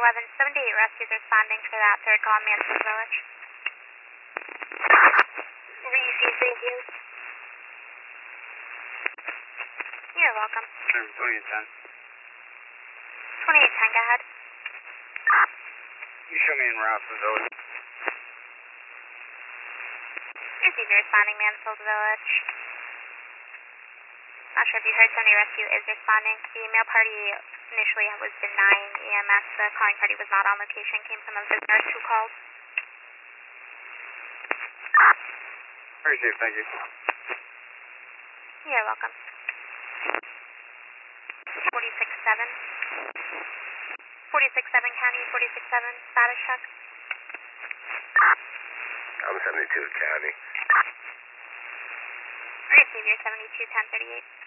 1178 rescues responding for that third call in Mansfield Village. Receive, thank you. You're welcome. 2810. 2810, go ahead. You show me in Rouse's Village. Receive, responding Mansfield Village. Not sure if you heard, 70 rescue is responding. The male party initially was denying EMS. The calling party was not on location. Came from a visitor who called. Appreciate it, thank you. You're welcome. 46-7. 46-7 County, 46-7 status check. I'm 72 County. Receive your 72-1038.